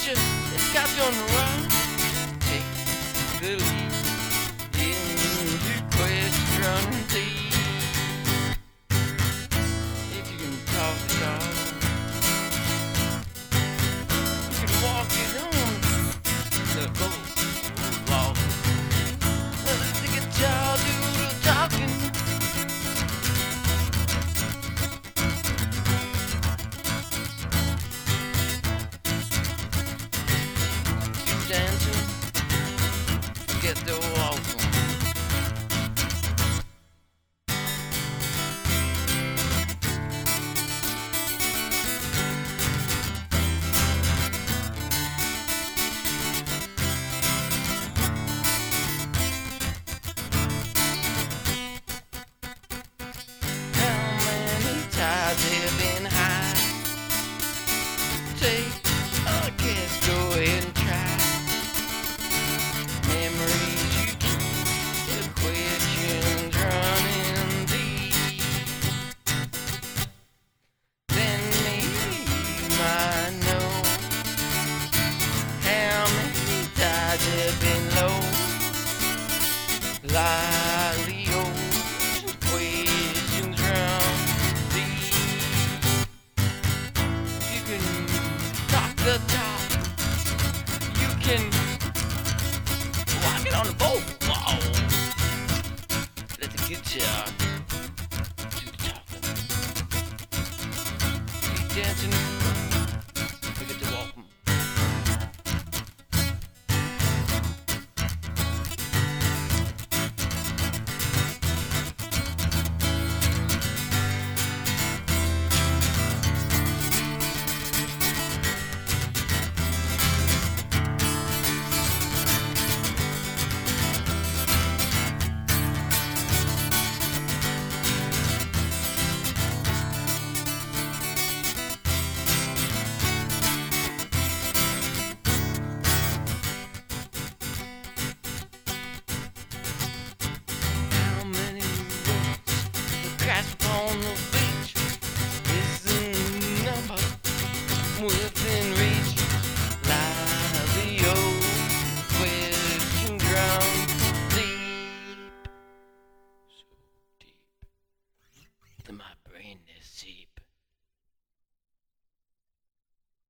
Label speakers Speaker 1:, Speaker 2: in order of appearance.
Speaker 1: got you on the run. Take the lead into question deep. If you can talk it all, you can walk it on the boat. Walk. Well, if the guitar do the talking, keep dancing, forget the walking. Have been high. Take a guess, go ahead and try. Memories you keep, the questions running deep. Then maybe you might know how many tides have been low. Like the ocean, questions run deep. The top, you can walk it on the boat. Whoa. Let the guitar do the talking. Keep dancing, forget to walk 'em. On the beach is the number within reach. Like the old question drown deep, so deep that my brain is deep.